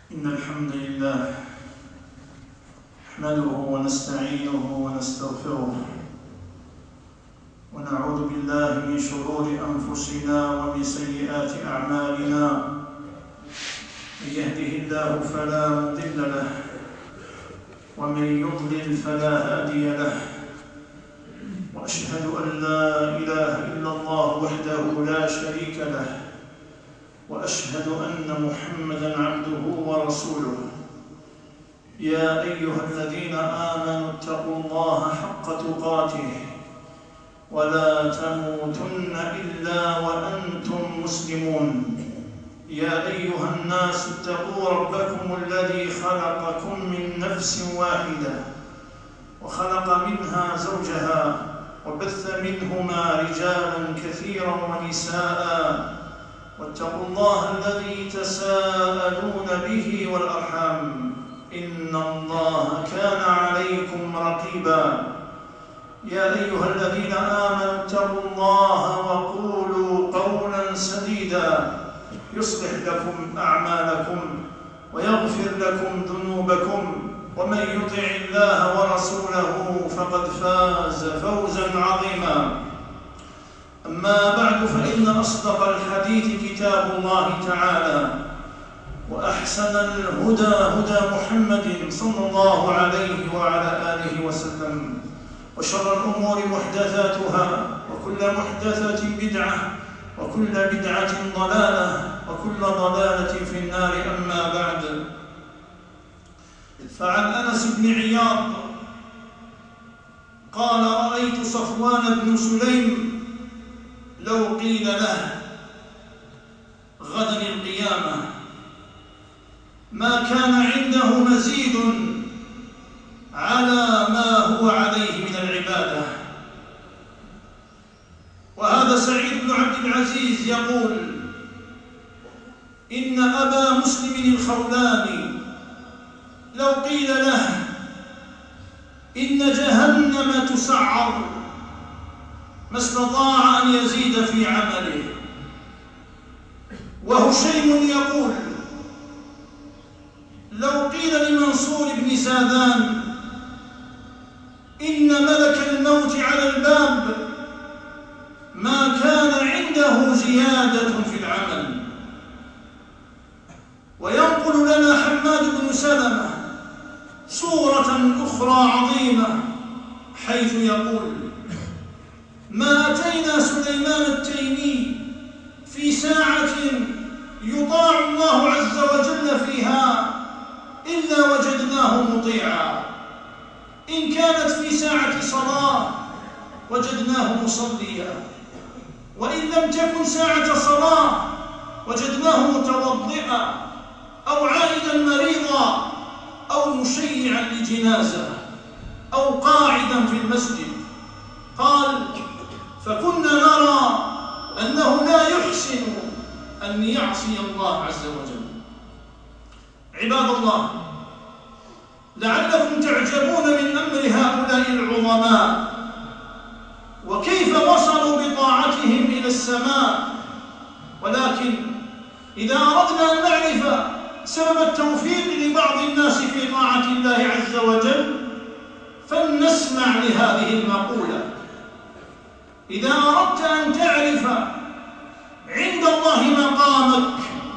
إن الحمد لله نحمده ونستعينه ونستغفره ونعوذ بالله من شرور أنفسنا ومن سيئات أعمالنا. من يهده الله فلا مضل له ومن يضلل فلا هادي له، وأشهد أن لا إله إلا الله وحده لا شريك له، وأشهد أن محمدًا عبده ورسوله. يا أيها الذين آمنوا اتقوا الله حق تقاته ولا تموتن إلا وأنتم مسلمون. يا أيها الناس اتقوا ربكم الذي خلقكم من نفس واحدة وخلق منها زوجها وبث منهما رجالا كثيرا ونساء، واتقوا الله الذي تساءلون به والأرحام، إن الله كان عليكم رقيبا. يا أيها الذين آمنوا اتقوا الله وقولوا قولا سديدا يصلح لكم أعمالكم ويغفر لكم ذنوبكم، ومن يطع الله ورسوله فقد فاز فوزا عظيما. أما بعد، فإن أصدق الحديث كتاب الله تعالى، وأحسن الهدى هدى محمد صلى الله عليه وعلى آله وسلم، وشر الأمور محدثاتها، وكل محدثة بدعة، وكل بدعة ضلالة، وكل ضلالة في النار. أما بعد، فعن أنس بن عياض قال: رأيت صفوان بن سليم لو قيل له غدا القيامة ما كان عنده مزيد على ما هو عليه من العبادة. وهذا سعيد بن عبد العزيز يقول: إن أبا مسلم الخولاني لو قيل له إن جهنم تسعر ما استطاع أن يزيد في عمله. وهشيم يقول: لو قيل لمنصور بن ساذان إن ملك الموت على الباب ما كان عنده زيادة في العمل. وينقل لنا حماد بن سلمة صورة أخرى عظيمة، حيث يقول: ما أتينا سليمان التيمي في ساعة يطاع الله عز وجل فيها إلا وجدناه مطيعا. إن كانت في ساعة صلاة وجدناه مصليا، وإن لم تكن ساعة صلاة وجدناه متوضئا أو عائدا مريضا أو مشيعا لجنازة أو قاعدا في المسجد. قال: فكنا نرى أنه لا يحسن أن يعصي الله عز وجل. عباد الله، لعلكم تعجبون من أمر هؤلاء العظماء وكيف وصلوا بطاعتهم إلى السماء. ولكن إذا أردنا أن نعرف سبب التوفيق لبعض الناس في طاعة الله عز وجل فلنسمع لهذه المقولة: إذا أردت أن تعرف عند الله مقامك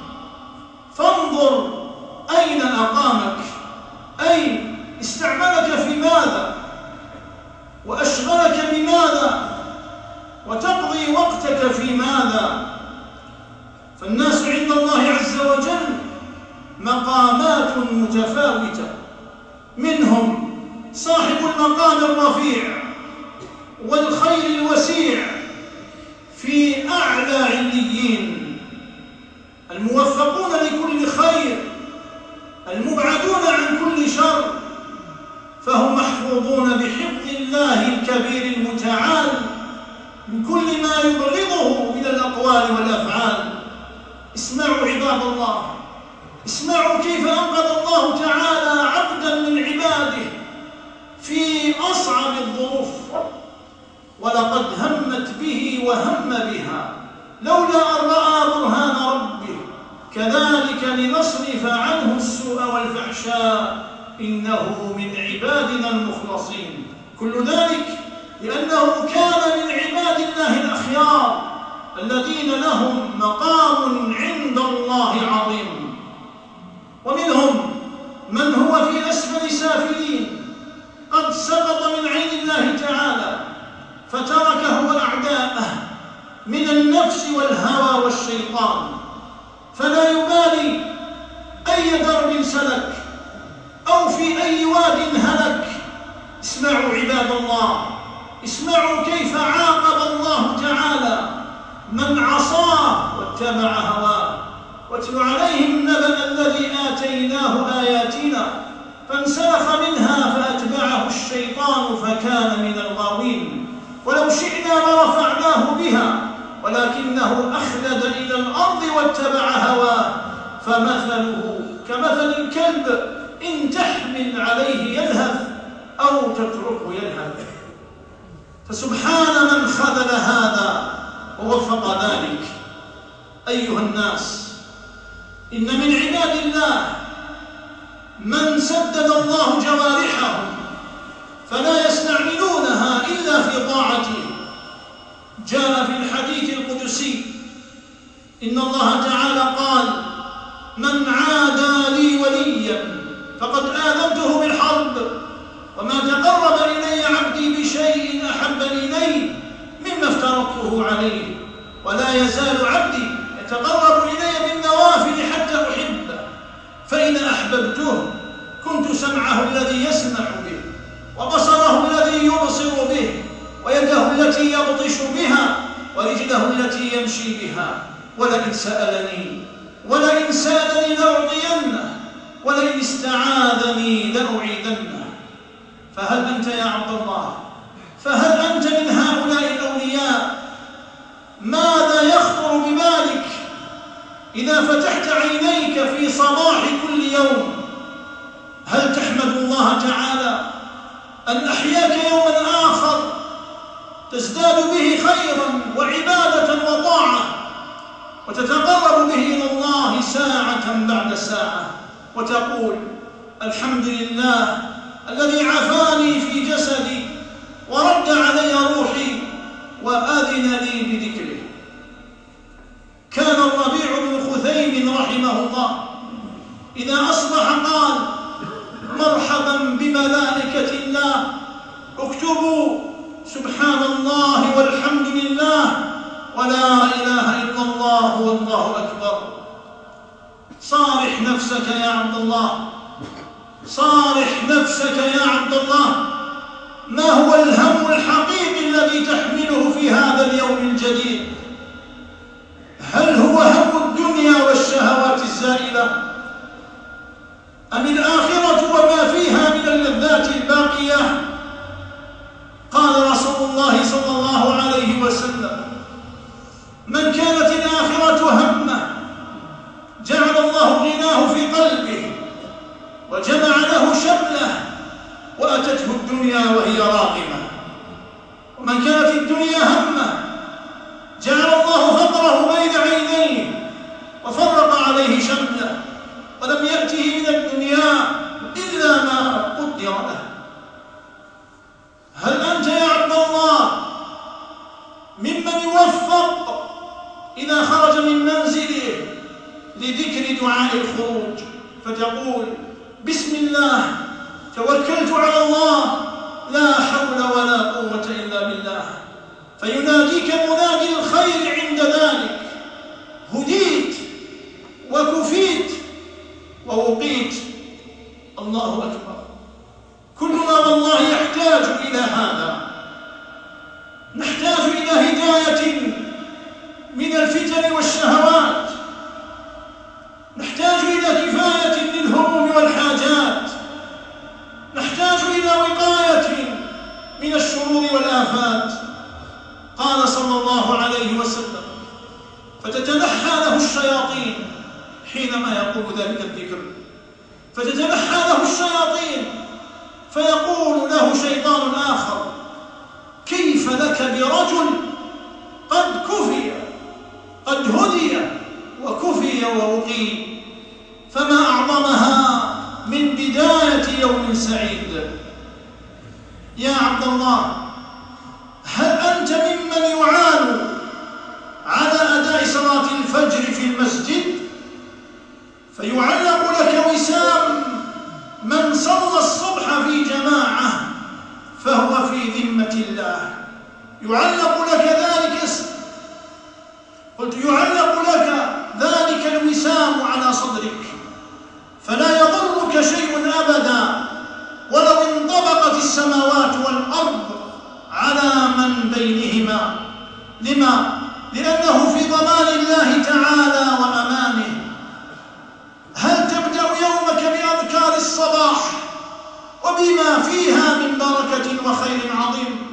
فانظر أين أقامك، أي استعملك في ماذا وأشغلك بماذا وتقضي وقتك في ماذا. فالناس عند الله عز وجل مقامات متفاوتة، منهم صاحب المقام الرفيع والخير الوسيع في أعلى عليين، الموفقون لكل خير، المبعدون عن كل شر، فهم محفوظون بحفظ الله الكبير المتعال من كل ما يبغضه من الأقوال والأفعال. اسمعوا عباد الله، اسمعوا كيف أنقذ الله تعالى عبدا من عباده في أصعب الظروف، ولقد همت به وهم بها لولا أن رأى برهان ربه كذلك لنصرف عنه السوء والفحشاء إنه من عبادنا المخلصين. كل ذلك لأنه كان من عباد الله الأخيار الذين لهم مقام عند الله عظيم. ومنهم من هو في أسفل سافلين قد سقط من عين الله تعالى فتركه وأعداءه من النفس والهوى والشيطان، فلا يبالي أي درب سلك أو في أي واد هلك. اسمعوا عباد الله، اسمعوا كيف عاقب الله تعالى من عصاه واتبع هواه. واتل عليهم نبأ الذي آتيناه آياتنا فانسلخ منها فأتبعه الشيطان فكان من الغاوين. ولو شئنا لرفعناه بها ولكنه أخلد إلى الأرض واتبع هواه فمثله كمثل الكلب إن تحمل عليه يلهث أو تتركه يلهث. فسبحان من خذل هذا ووفق ذلك. أيها الناس، إن من عباد الله من سدد الله جوارحهم فلا يستعملونها إلا في طاعته. جاء في الحديث القدسي إن الله تعالى قال: من عادى لي وليا فقد آذنته بالحرب، وما تقرب إلي عبدي بشيء أحب إلي مما افترضته عليه، ولا يزال عبدي يتقرب إلي بالنوافل حتى أحبه، فإن أحببته كنت سمعه الذي يسمع به، وبصره الذي يبصر به، ويده التي يبطش بها، ورجله التي يمشي بها. ولئن سألني لأعطينه، ولئن استعاذني لأعيذنه. فهل أنت يا عبد الله، فهل أنت من هؤلاء الأولياء؟ ماذا يخطر ببالك إذا فتحت عينيك في صباح كل يوم؟ هل تحمد الله تعالى أن أحياك يوما آخر تزداد به خيرا وعبادة وطاعة، وتتقرب به إلى الله ساعة بعد ساعة، وتقول: الحمد لله الذي عافاني في جسدي ورد علي روحي وأذن لي بذكره. كان الربيع بن خثيم رحمه الله إذا أصبح قال: مرحبا بملائكة الله، اكتبوا سبحان الله والحمد لله ولا إله إلا الله والله أكبر. صارح نفسك يا عبد الله، صارح نفسك يا عبد الله، ما هو الهم الحقيقي الذي تحمله في هذا اليوم الجديد؟ هل هو هم الدنيا والشهوات الزائلة، أم الآخرة وما فيها من اللذات الباقية؟ قال رسول الله صلى الله عليه وسلم: من كانت الآخرة همه جعل الله غناه في قلبه وجمع له شمله وأتته الدنيا وهي راغمة. ومن كانت الدنيا همه جعل الله فقره بين عينيه وفرق عليه شمله ولم يأته من الدنيا إلا ما قدر له. هل أنت يا عبد الله ممن يوفق إذا خرج من منزله لذكر دعاء الخروج فتقول: بسم الله توكلت على الله لا حول ولا قوة إلا بالله، فيناديك منادي الخير عند ذلك: هديت وكفيت ووقيت. الله أكبر. كلنا والله يحتاج إلى هذا، نحتاج إلى هداية من الفتن والشهوات، نحتاج إلى كفاية للهموم والحاجات، نحتاج إلى وقاية من الشرور والآفات. قال صلى الله عليه وسلم: فتتنحى له الشياطين حينما يقول ذلك الذكر، فتتنحى له الشياطين فيقول له شيطان آخر: كيف لك برجل قد كفي، قد هدي وكفي حيي ورقي، فما أعظمها من بداية يوم سعيد. يا عبد الله، هل أنت ممن يعان على أداء صلاة الفجر في المسجد فيعلق لك وسام من صلى الصبح في جماعة فهو في ذمة الله؟ يعلق لك ذلك، قلت يعلق لك ذلك الوسام على صدرك، فلا يضرك شيء أبدا ولو انطبقت السماوات والأرض على من بينهما. لما؟ لأنه في ضمان الله تعالى وأمانه. هل تبدأ يومك بأذكار الصباح وبما فيها من بركة وخير عظيم؟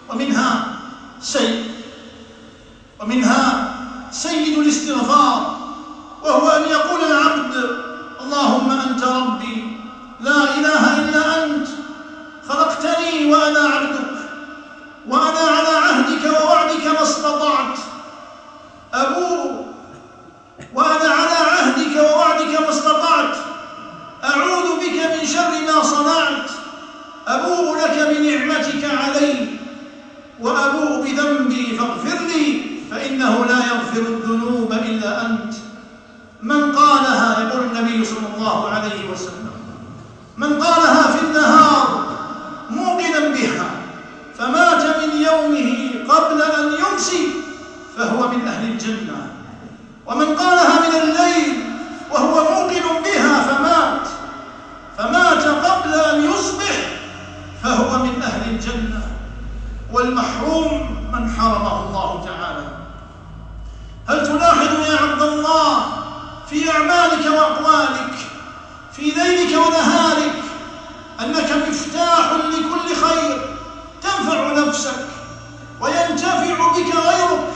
ومنها سيد الاستغفار، وهو أن يقول العبد: اللهم أنت ربي لا إله إلا أنت، خلقتني وأنا عبدك، وأنا على عهدك ووعدك ما استطعت، وأنا على عهدك ووعدك ما استطعت، أعوذ بك من شر ما صنعت، أبوء لك بنعمتك علي وأبوء بذنبي فاغفر لي فإنه لا يغفر الذنوب إلا أنت. من قالها، يقول النبي صلى الله عليه وسلم، من قالها في النهار موقنا بها فمات من يومه قبل أن يمسي فهو من أهل الجنة، ومن قالها من الليل وهو موقن بها فمات قبل أن يصبح فهو من أهل الجنة. والمحروم من حرمه الله تعالى. هل تلاحظ يا عبد الله في أعمالك وأقوالك في ليلك ونهارك أنك مفتاح لكل خير تنفع نفسك وينتفع بك غيرك،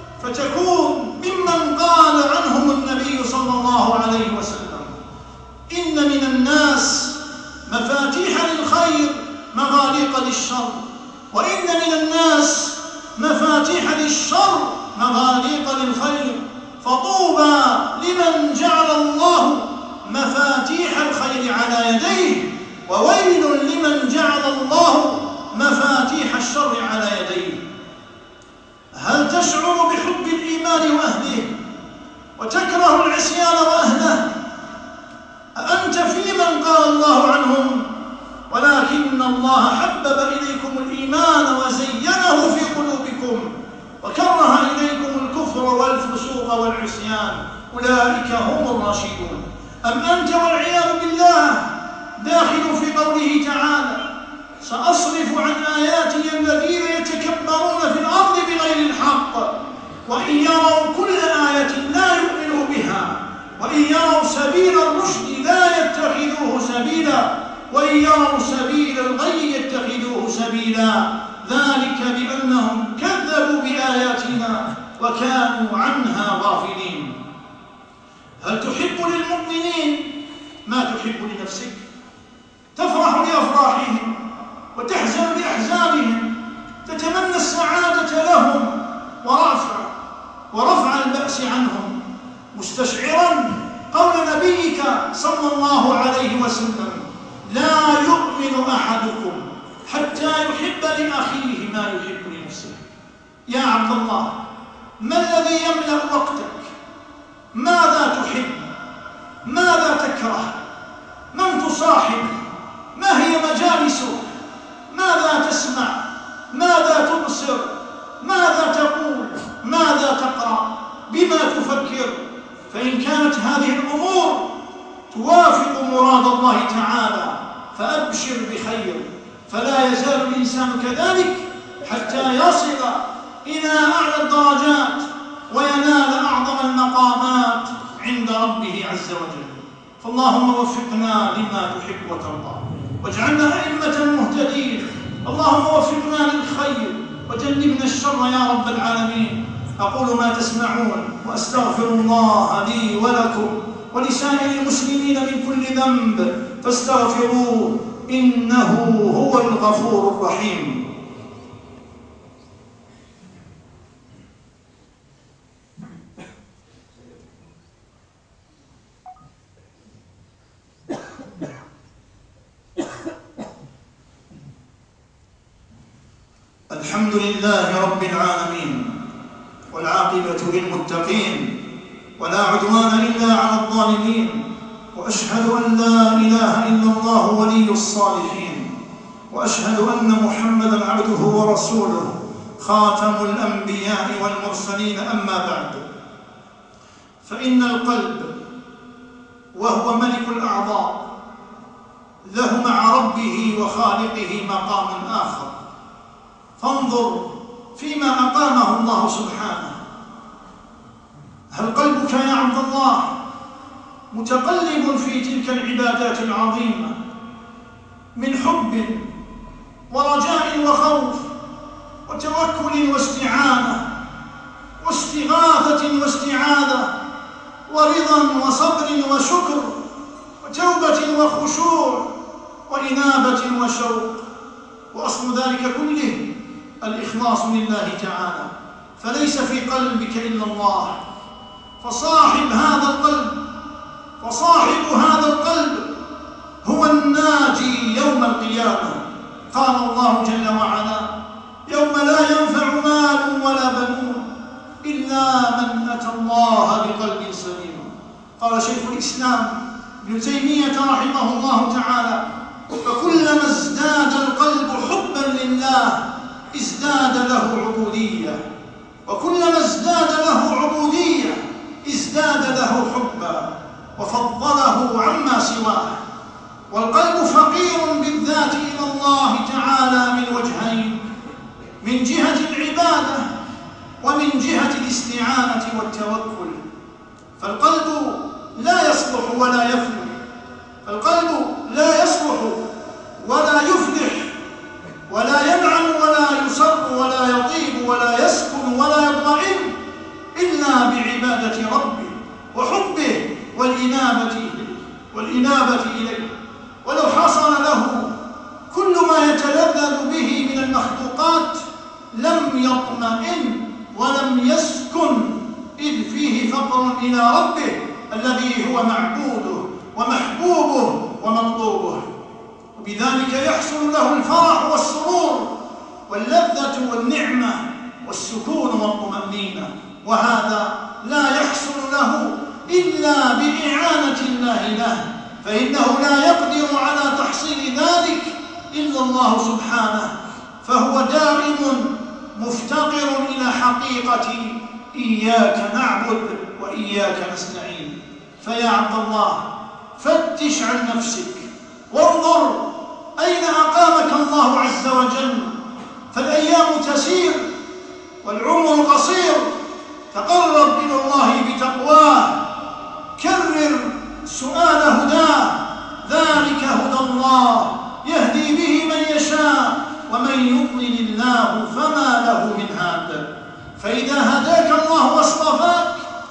فتكون ممن قال عنهم النبي صلى الله عليه وسلم: إن من الناس مفاتيح للخير مغاليق للشر، وإن من الناس مفاتيح للشر مغاليق للخير، فطوبى لمن جعل الله مفاتيح الخير على يديه، وويل لمن جعل الله مفاتيح الشر على يديه. هل تشعر بحب الإيمان وأهله وتكره العصيان وأهله؟ أأنت في من قال الله عنهم: ولكن الله حبب إليكم الإيمان وزينه في قلوبكم وكره إليكم الكفر والفسوق والعصيان أولئك هم الراشدون؟ أم أنت والعياذ بالله داخل في قوله تعالى: سأصرف عن آياتي الذين يتكبرون في الأرض بغير الحق وإن يروا كل آية لا يؤمنوا بها وإن يروا سبيل الرشد لا يتخذوه سبيلا وإن يروا سبيل الغي يتخذوه سبيلا، ذلك بأنهم كذبوا بآياتنا وكانوا عنها غافلين. هل تحب للمؤمنين ما تحب لنفسك؟ تفرح لأفراحهم وتحزن لأحزانهم، تتمنى السعادة لهم ورفع البأس عنهم، مستشعرا قول نبيك صلى الله عليه وسلم: لا يؤمن أحدكم حتى يحب لأخيه ما يحب لنفسه. يا عبد الله، ما الذي يملأ وقتك؟ ماذا تحب؟ ماذا تكره؟ من تصاحب؟ ما هي مجالسك؟ ماذا تسمع؟ ماذا تبصر؟ ماذا تقول؟ ماذا تقرأ؟ بما تفكر؟ فإن كانت هذه الأمور توافق مراد الله تعالى فأبشر بخير، فلا يزال الإنسان كذلك حتى يصل إلى أعلى الدرجات وينال أعظم المقامات عند ربه عز وجل. فاللهم وفقنا لما تحب وترضى، واجعلنا أئمة مهتدين. اللهم وفقنا للخير وجنبنا الشر يا رب العالمين. أقول ما تسمعون وأستغفر الله لي ولكم ولسائر المسلمين من كل ذنب فاستغفروه إنه هو الغفور الرحيم. الحمد لله رب العالمين، والعاقبة للمتقين، ولا عدوان إلا على الظالمين، وأشهد أن لا إله إلا الله ولي الصالحين، وأشهد أن محمدًا عبده ورسوله خاتم الأنبياء والمرسلين. أما بعد، فإن القلب وهو ملك الأعضاء له مع ربه وخالقه مقام آخر، فانظر فيما أقامه الله سبحانه. هل قلبك يا عبد الله متقلب في تلك العبادات العظيمة من حب ورجاء وخوف وتوكل واستعانة واستغاثة واستعاذة ورضا وصبر وشكر وتوبة وخشوع وإنابة وشوق؟ وأصل ذلك كله الإخلاص لله تعالى، فليس في قلبك إلا الله. فصاحب هذا القلب هو الناجي يوم القيامة. قال الله جل وعلا: يوم لا ينفع مال ولا بنون إلا من أتى الله بقلب سليم. قال شيخ الإسلام ابن تيمية رحمه الله تعالى: فكلما ازداد القلب حبا لله ازداد له عبودية، وكلما ازداد له عبودية ازداد له حبا وفضله عما سواه. والقلب فقير بالذات إلى الله تعالى من وجهين: من جهة العبادة ومن جهة الاستعانة والتوكل. فالقلب لا يصلح ولا يفلح، فالقلب لا يصلح ولا يفلح ولا ينعم ولا يسر ولا يطيب ولا يسكن ولا يطمئن إلا بعبادة ربه وحبه والإنابة إليه. ولو حصل له كل ما يتلذذ به من المخلوقات لم يطمئن ولم يسكن، إذ فيه فقر إلى ربه الذي هو معبوده ومحبوبه ومطلوبه، وبذلك يحصل له الفرح والسرور واللذة والنعمة والسكون والطمأنينة. وهذا لا يحصل له إلا بإعانة الله له، فإنه لا يقدر على تحصيل ذلك إلا الله سبحانه، فهو دائم مفتقر إلى حقيقة إياك نعبد وإياك نستعين. فيا عبد الله، فتش عن نفسك وانظر أين أقامك الله عز وجل، فالأيام تسير والعمر قصير. تقرب إلى الله بتقواه، كرر سؤال هداه، ذلك هدى الله يهدي به من يشاء ومن يضلل الله فما له من هاد. فإذا هداك الله واصطفاك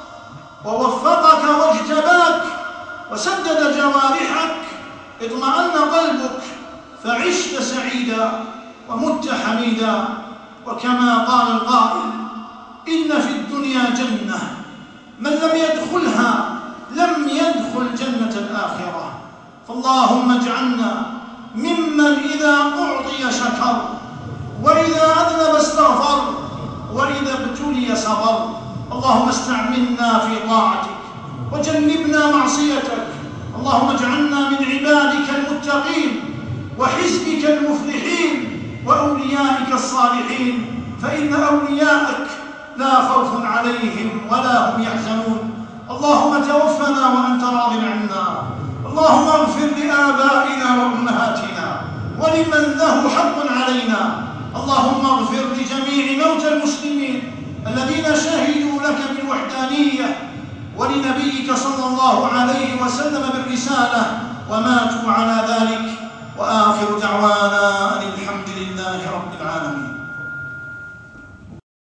ووفقك واجتباك وسدد جوارحك اطمأن قلبك، فعشت سعيدا ومت حميدا. وكما قال القائل: إن في الدنيا جنة من لم يدخلها لم يدخل جنة الآخرة. فاللهم اجعلنا ممن إذا أعطي شكر، وإذا أذنب استغفر، وإذا ابتلي صبر. اللهم استعملنا في طاعتك وجنبنا معصيتك. اللهم اجعلنا من عبادك المتقين وحزبك المفلحين وأوليائك الصالحين، فإن أوليائك لا خوف عليهم ولا هم يحزنون. اللهم توفنا وأنت راض عنا. اللهم اغفر لآبائنا وأمهاتنا ولمن له حق علينا. اللهم اغفر لجميع موتى المسلمين الذين شهدوا لك بالوحدانية ولنبيك صلى الله عليه وسلم بالرسالة وماتوا على ذلك. وآخر دعوانا